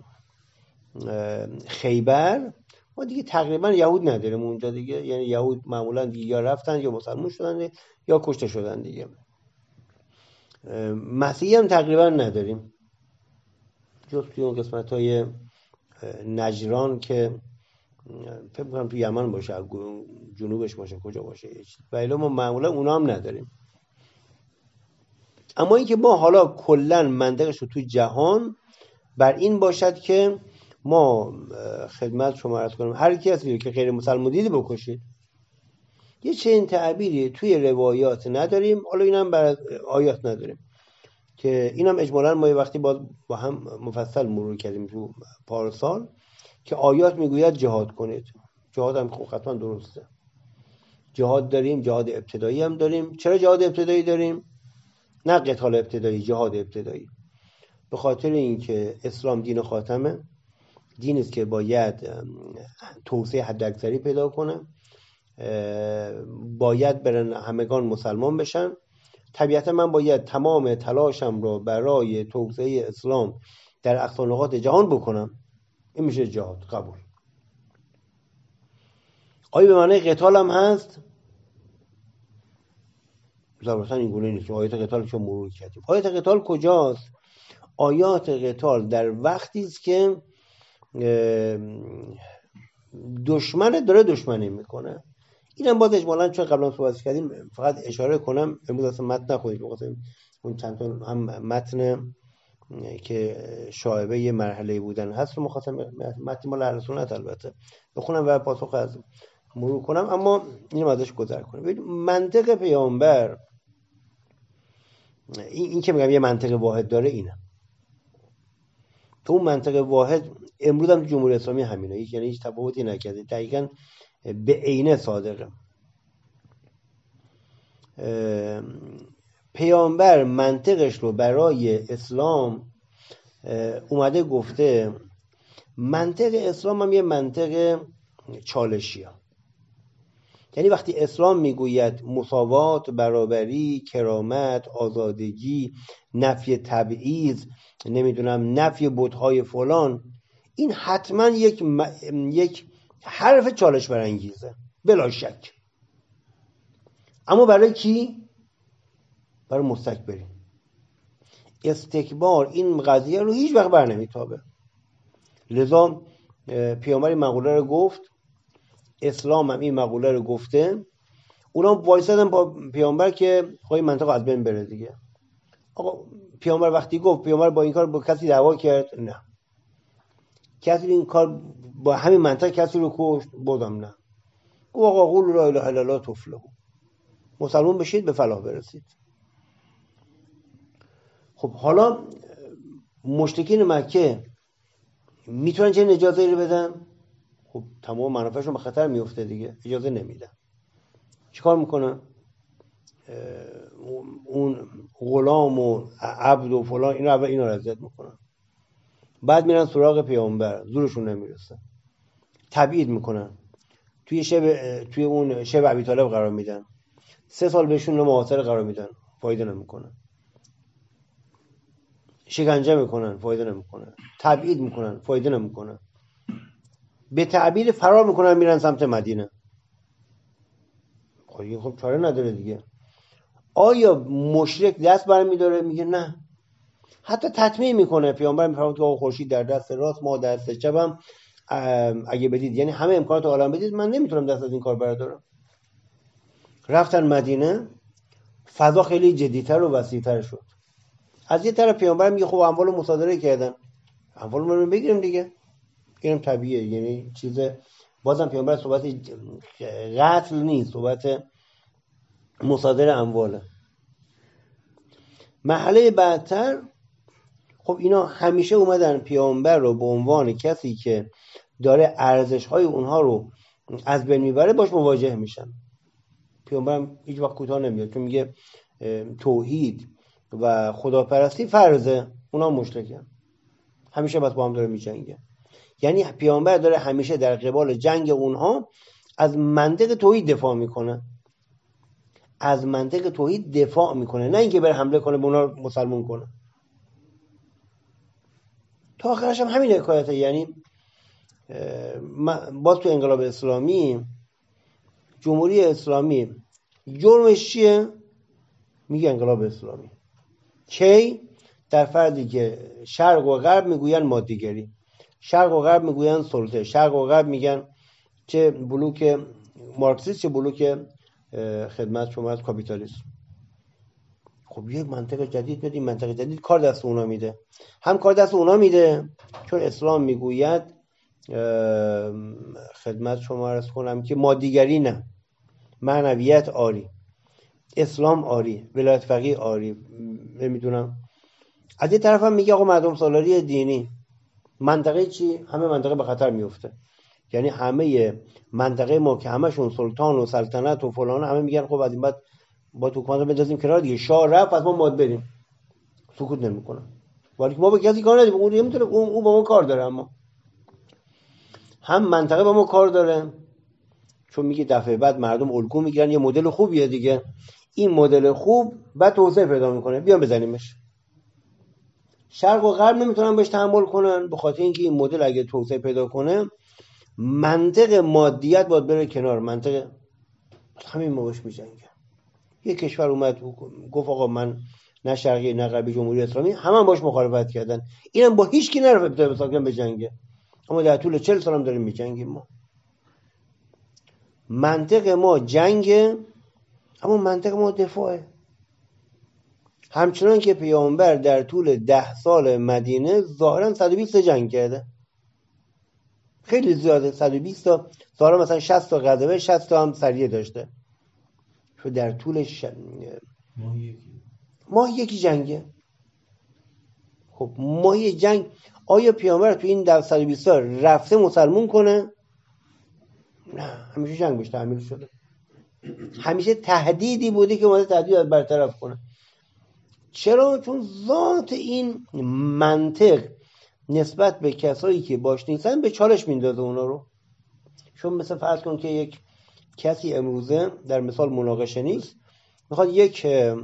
Speaker 1: خیبر ما دیگه تقریبا یهود نداریم اونجا دیگه. یعنی یهود معمولا دیگه یا رفتن یا مسلمان شدن یا کشته شدن دیگه. مسیحی هم تقریبا نداریم جز توی اون قسمت های نجران که فکر می‌کنم تو یمن باشه، جنوبش باشه، کجا باشه، ولی ما معمولا اونا هم نداریم. اما اینکه ما حالا کلا منطقش رو تو جهان بر این باشد که ما خدمت شما عرض کنم هر کسی که غیر مسلمان دیدی بکشید. یه چنین تعبیری توی روایات نداریم، حالا اینم بر آیات نداریم که اینم اجمالاً ما یه وقتی با هم مفصل مرور کردیم تو پارسال که آیات میگوید جهاد کنید. جهاد هم خب حتما درسته، جهاد داریم، جهاد ابتدایی هم داریم. چرا جهاد ابتدایی داریم؟ نه قتال ابتدایی، جهاد ابتدایی. به خاطر اینکه اسلام دین خاتمه، دینی است که باید توسعه حداکثری پیدا کنه، باید برن همگان مسلمان بشن. طبیعتا من باید تمام تلاشم رو برای توسعه اسلام در اقصا نقاط جهان بکنم. این میشه جهاد. قبول. آیا به معنی قتال هم هست؟ ضرورتا این گونه نیست. آیات قتال چون مرور کردیم. آیات قتال کجاست؟ آیات قتال در وقتی است که دشمن داره دشمنی میکنه. اینم باز اجمالاً چون قبلا صحبت کردیم فقط اشاره کنم، امروز اصلا متن نخونیم، اون چند تا هم متن که شایبه یه مرحله بودن هست رو مخاطب متن مال اهل سنت البته بخونم و پاسخ از مرور کنم، اما اینم ازش گذر کنم. ببین منطق پیامبر این که میگم یه منطق واحد داره اینه. تو اون منطق واحد امروز هم جمهوری اسلامی همینه، یعنی هیچ تفاوتی نکرده، دقیقاً به عینه صادقه. پیامبر منطقش رو برای اسلام اومده گفته منطق اسلام هم یه منطق چالشیه. یعنی وقتی اسلام میگوید مساوات، برابری، کرامت، آزادگی، نفی تبعیض، نمیدونم نفی بت‌های فلان، این حتما یک حرف چالش برانگیزه بلا شک. اما برای کی؟ برای مستکبرین. استکبار این قضیه رو هیچ وقت بر نمیتابه. لذا پیامبر این مقوله رو گفت، اسلام هم این مقوله رو گفته. اونا وایسادن با پیامبر که خواهی منطقه از بین بره دیگه. آقا پیامبر وقتی گفت، پیامبر با این کار با کسی دعوا کرد؟ نه. کسی این کار با همین منطقه کسی رو کشت؟ بودم نه. گفت آقا قولوا لا اله الا الله تفلحوا، مسلمان بشید به فلاح برسید. خب حالا مشرکین مکه میتونن چه اجازه رو بدن؟ خب تمام منافعشون به خطر میفته دیگه، اجازه نمیدن. چیکار میکنن؟ اون غلام و عبد و فلان اینا اول اینا رو اذیت میکنن، بعد میرن سراغ پیامبر، زورشون نمیرسه، تبعید میکنن، توی اون شب ابی طالب قرار میدن، 3 سال بهشون محاصره قرار میدن، فایده نمیکنه، شکنجه میکنن، فایده نمیکنه، تبعید میکنن، فایده نمیکنه، به تعبیر فرار میکنن، میرن سمت مدینه. خب چاره نداره دیگه. آیا مشرک دست برمی‌داره میگه نه؟ حتی تطمیع میکنه. پیامبر میفرماید که خورشید در دست راست، ما دست چپم، اگه بدید، یعنی همه امکانات عالم بدید، من نمیتونم دست از این کار بردارم. رفتن مدینه، فضا خیلی جدی‌تر و وسیع‌تر شد. از یه طرف پیامبر میگه خب اموال مصادره کردن، اموال رو بگیریم دیگه، اینم طبیعیه. یعنی بازم پیامبر صحبت قتل نیست، صحبت مصادره امواله. مرحله بعدتر، خب اینا همیشه اومدن پیامبر رو به عنوان کسی که داره ارزش‌های اونها رو از بین میبره باش مواجه میشن. پیامبر هیچ وقت کوتاه نمیاد، چون میگه توحید و خداپرستی فرضه، اونا مشرکن، همیشه بس با هم داره میجنگه. یعنی پیامبر داره همیشه در قبال جنگ اونها از منطق توحید دفاع میکنه، از منطق توحید دفاع میکنه، نه اینکه بره حمله کنه به اونا مسلمان کنه. تا آخرش هم همین حکایته. یعنی باز تو انقلاب اسلامی، جمهوری اسلامی جرمش چیه؟ میگه انقلاب اسلامی. کی؟ در فردی که شرق و غرب میگوین مادیگری، شرق و غرب میگوین سلطه، شرق و غرب میگن چه بلوک مارکسیست چه بلوک خدمت شما از کاپیتالیسم. خب یک منطق جدید میاد، این منطق جدید کار دست اونا میده. هم کار دست اونا میده چون اسلام میگوید خدمت شما عرض کنم که مادیگری نه، معنویت آری، اسلام آری، ولایت فقیه آری. نمیدونم از این طرف هم میگه آقا مردم سالاری دینی. منطقه چی؟ همه منطقه به خطر میفته. یعنی همه منطقه ما که همشون سلطان و سلطنت و فلان، همه میگن خب از این بعد با حکومت رو بندازیم کنار دیگه، شاه رفت از ما ماد بریم. سکوت نمیکنن. ولی ما به کسی کار نداریم، اون نمیتونه، اون با ما کار داره. اما هم منطقه با ما کار داره چون میگه دفعه بعد مردم الگو میگیرن، یه مدل خوبیه دیگه، این مدل خوب بعد توسعه پیدا میکنه، بیان بزنیمش. شرق و غرب نمیتونن بهش تحمل کنن به خاطر اینکه این مدل اگه توسعه پیدا کنه منطق مادیت باید بره کنار. منطق همین موقعش میجنگه. یه کشور اومد گفت آقا من نه شرقی نه غربی جمهوری اسلامی، همه باش مخالفت کردن، اینم با هیچ کی نرفت ابتدا به جنگه، اما در طول 40 سال هم داریم میجنگیم. ما منطق ما جنگه، اما منطق ما دفاعه. همچنان که پیامبر در طول 10 سال مدینه ظاهرا 120 جنگ کرده، خیلی زیاده. 120 تا ظاهرا مثلا 60 تا غزوه، 60 تا هم سریه داشته. چون در طول ماه یکی جنگه. خب ماه جنگ آیا پیامبر تو این 120 سال رفته مسلمون کنه؟ نه، همیشه جنگ بهش تعمیل شده. همیشه تهدیدی بوده که اومده تهدید رو برطرف کنه. چرا؟ چون ذات این منطق نسبت به کسایی که باش نیستن به چالش میندازه اونا رو. چون مثلا فرض کن که یک کسی امروزه در مثال مناقشه نیست، میخواد یک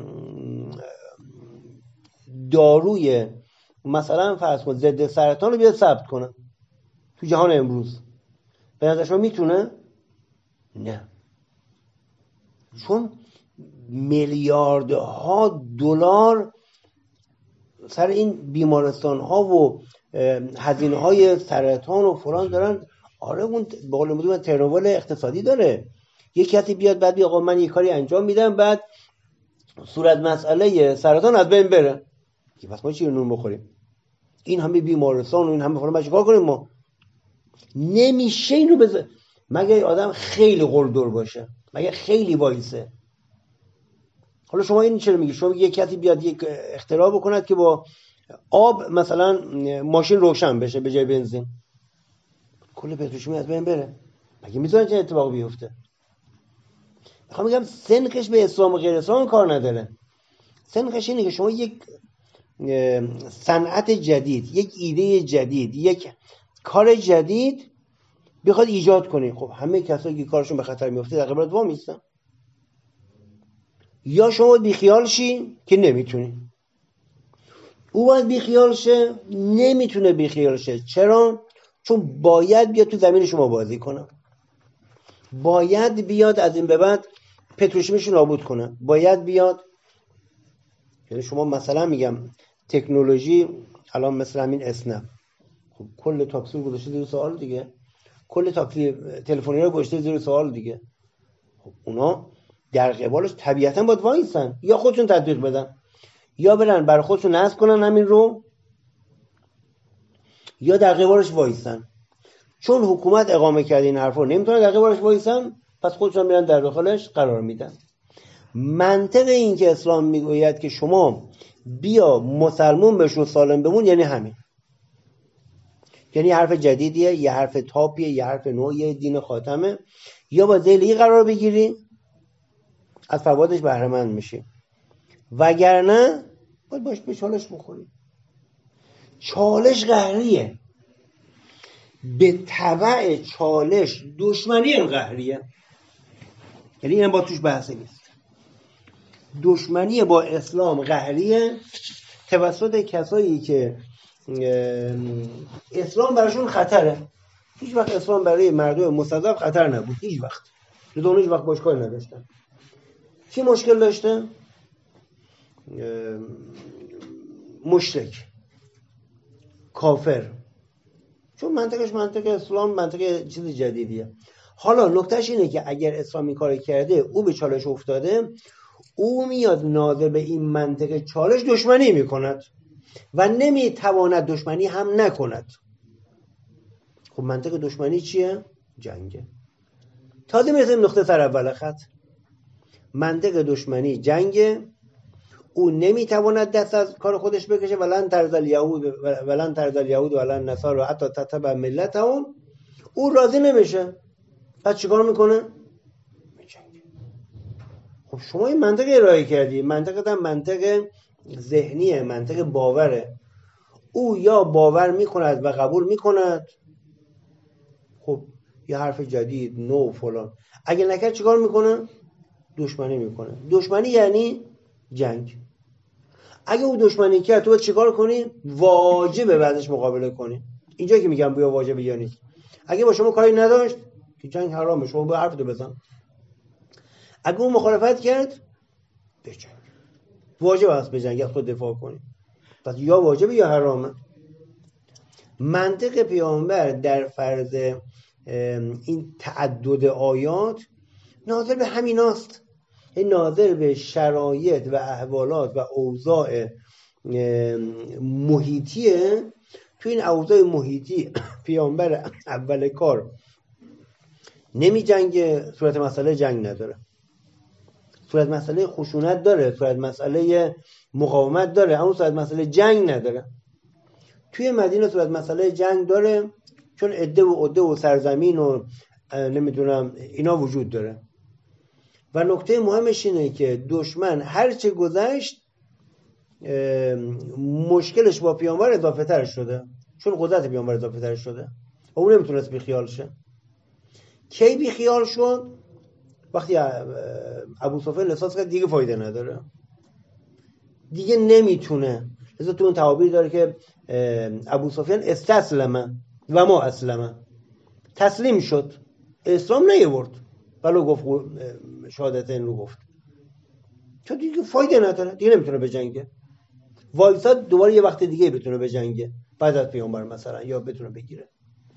Speaker 1: داروی مثلا فرض کن ضد سرطان رو بیاد ثبت کنه تو جهان امروز، به نظر شما میتونه؟ نه، چون میلیاردها دلار سر این بیمارستان ها و هزینه های سرطان و فلان دارن. آره اون به قول معروف ترنوول اقتصادی داره. یک کسی بیاد بعد آقا من یک کاری انجام میدم بعد صورت مسئله سرطان از بین بره، که پس ما چی نون بخوریم؟ این همه بیمارستان و این همه فلان ما چیکار کنیم؟ ما نمیشه اینو مگه آدم خیلی قلدر باشه، مگه خیلی وایسه. حالا شما این چرا میگی؟ شما یک کسی بیاد یک اختراع بکند که با آب مثلا ماشین روشن بشه به جای بنزین، کل پتروشیمی از بین بره. مگه میذارن چه اتفاقی بیفته؟ میخوام بگم سنخش به اسلام و غیر اسلام کار نداره. سنخش اینه که شما یک صنعت جدید، یک ایده جدید، یک کار جدید بخواد ایجاد کنی. خب همه کسایی که کارشون به خطر میفته در قبالت وام میستن. یا شما بیخیال شی که نمیتونی، او باید بیخیال شه، نمیتونه بیخیال شه. چرا؟ چون باید بیاد تو زمین شما بازی کنه، باید بیاد از این به بعد پتروشیمش نابود کنه، باید بیاد. یعنی شما مثلا میگم تکنولوژی الان مثل همین اسنپ، خب کل تاکسی رو گذاشته زیر سوال دیگه، کل تاکسی تلفنی رو گذاشته زیر سوال دیگه. خب اونا در قبالش طبیعتا باید وایسن، یا خودشون تطبیق بدن یا برن برای خودشون نصب کنن همین رو، یا در قبالش وایسن. چون حکومت اقامه کرده این حرفا نمیتونن در قبالش وایسن، پس خودشون میرن در داخلش قرار میدن. منطق این که اسلام میگوید که شما بیا مسلمون بشو سالم بمون، یعنی همین. یعنی حرف جدیدیه، یه حرف تاپیه، یه حرف نوعیه، دین خاتمه. یا با ذیلی قرار بگیری از فوایدش بهره مند میشی، وگرنه باید باش به چالش بخوری. چالش قهریه، به تبع چالش دشمنی هم قهریه. یعنی این با توش بحثی نیست. دشمنی با اسلام قهریه توسط کسایی که اسلام براشون خطره. هیچ وقت اسلام برای مردم مستضعف خطر نبود، هیچ وقت. دونش هیچ وقت باش کاری نداشتن. چی مشکل داشته؟ مشرک، کافر. چون منطقش منطق اسلام منطق چیز جدیدیه. حالا نکتهش اینه که اگر اسلام این کار کرده، او به چالش افتاده، او میاد ناظر به این منطق چالش دشمنی میکند و نمیتواند دشمنی هم نکند. خب منطق دشمنی چیه؟ جنگه. تازه میرسیم نقطه سر اول خط. منطق دشمنی جنگه، او نمیتواند دست از کار خودش بکشه. ولن ترضی الیهود ولن نصارى حتی تتبع ملتهم. او راضی نمیشه، پس چیکار میکنه؟ میجنگه. خب شما این منطق ارائه کردی، منطق هم منطق ذهنیه، منطق باوره. او یا باور میکند و قبول میکند، خب یه حرف جدید نو فلان. اگه نکرد چیکار میکنه؟ دشمنی میکنه. دشمنی یعنی جنگ. اگه او دشمنی کرد تو باید چیکار کنی؟ واجبه بعدش مقابله کنی. اینجا که میگم بیا واجبه یا نیست. اگه با شما کاری نداشت که جنگ حرامه، شما به حرفتو بزن. اگه اون مخالفت کرد بجنگ، واجب است بجنگ، از خود دفاع کنی. پس یا واجبه یا حرامه. منطق پیامبر در فرض این تعدد آیات ناظر به همیناست، ناظر به شرایط و احوالات و اوضاع محیطیه. تو این اوضاع محیطی پیامبر اول کار نمی جنگه، صورت مسئله جنگ نداره، صورت مسئله خشونت داره، صورت مسئله مقاومت داره، اما صورت مسئله جنگ نداره. توی مدینه صورت مسئله جنگ داره، چون عده و سرزمین و نمیدونم اینا وجود داره. و نکته مهمش اینه که دشمن هرچه گذشت مشکلش با پیامبر اضافه تر شده، چون قدرت پیامبر اضافه تر شده و اون نمیتونست بیخیال شه. کی بیخیال شد؟ وقتی ابو سفیان احساس کرد دیگه فایده نداره، دیگه نمیتونه. لذا تو اون تعابیر داره که ابو سفیان استسلمه و ما اسلمه، تسلیم شد، اسلام نیورد ولو گفت شهادتین رو گفت، چون دیگه فایده نداره، دیگه نمیتونه بجنگه. وایساد دوباره یه وقت دیگه بتونه بجنگه بعد از پیامبر مثلا، یا بتونه بگیره.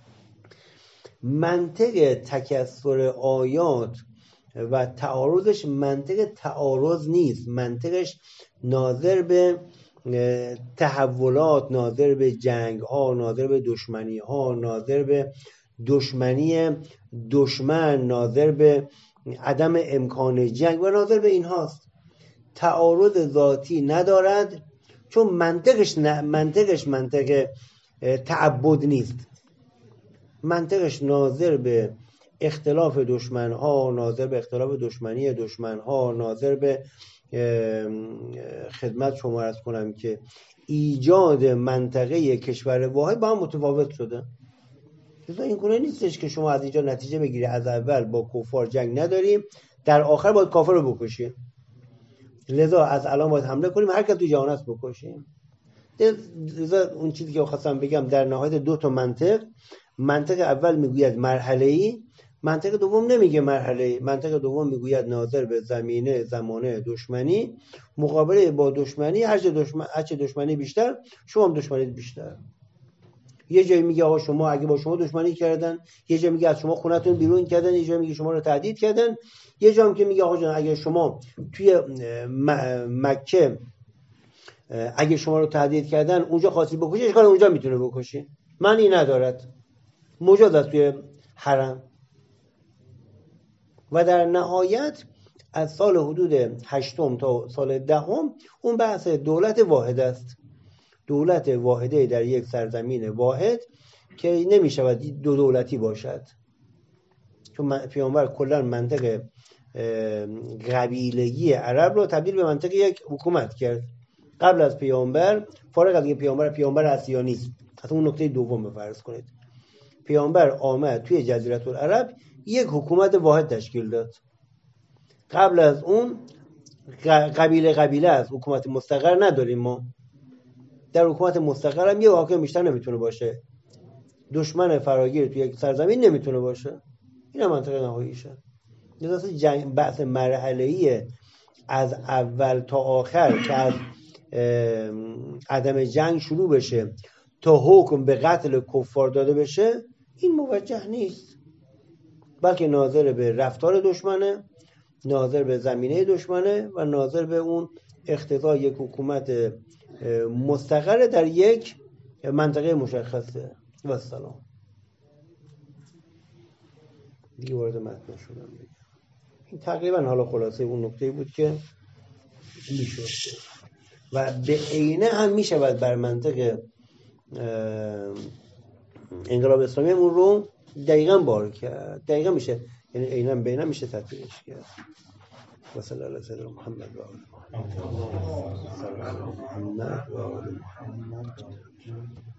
Speaker 1: منطق تکثر آیات و تعارضش منطق تعارض نیست، منطقش ناظر به تحولات، ناظر به جنگ ها، ناظر به دشمنی ها، ناظر به دشمنی دشمن، ناظر به عدم امکان جنگ و ناظر به این هاست. تعارض ذاتی ندارد، چون منطقش منطق تعبد نیست، منطقش ناظر به اختلاف دشمن ها، ناظر به اختلاف دشمنی دشمن ها، ناظر به خدمت شما عرض کنم که ایجاد منطقه کشور واحد با هم متفاوت شده. لذا این گونه نیستش که شما از اینجا نتیجه بگیری از اول با کفار جنگ نداریم، در آخر باید کافر رو بکشیم، لذا از الان باید حمله کنیم، هر کس تو جهان است بکشیم. لذا اون چیزی که خواستم بگم در نهایت دو تا منطق اول میگوید مرحله‌ای، منطق دوم نمیگه مرحله‌ای، منطق دوم میگوید ناظر به زمینه زمانه دشمنی، مقابله با دشمنی، هرچه دشمنی بیشتر شما هم دشمنی بیشتر. یه جایی میگه آقا شما اگه با شما دشمنی کردن، یه جایی میگه از شما خونتون بیرون کردن، یه جایی میگه شما رو تهدید کردن، یه جایی که میگه آقا جان اگه شما توی مکه اگه شما رو تهدید کردن اونجا خواستی بکشی، اشکال اونجا میتونه بکشی، معنی ندارد، مجاز است توی حرم. و در نهایت از سال حدود 8 تا سال 10 اون بحث دولت واحد است، دولت واحده در یک سرزمین واحد که نمیشود دو دولتی باشد، چون پیامبر کلا منطق قبیلگی عرب رو تبدیل به منطق یک حکومت کرد. قبل از پیامبر، فارغ از اینکه پیامبر اصلی نیست، اصلا اون نکته دوم بفرض کنید، پیامبر آمد توی جزیره العرب یک حکومت واحد تشکیل داد. قبل از اون قبیله است، حکومت مستقر نداریم ما. در حکومت مستقر هم یه حاکم بیشتر نمیتونه باشه، دشمن فراگیر توی یک سرزمین نمیتونه باشه. این هم منطقه نهاییشه. لذا بحث مرحله‌ای از اول تا آخر که از عدم جنگ شروع بشه تا حکم به قتل کفار داده بشه، این موجه نیست، بلکه ناظر به رفتار دشمنه، ناظر به زمینه دشمنه و ناظر به اون اقتضای یک حکومت مستقر در یک منطقه مشخصه. و سلام دیگه وارد متن شدم. این تقریبا حالا خلاصه اون نکته بود که میشد و به عینه هم میشود بر منطق انقلاب اسلامی اون رو دقیقاً بار کرد. دقیقاً میشه، یعنی عیناً بیناً میشه تطبیقش کرد. و صلی الله علی سیدنا محمد و آل محمد.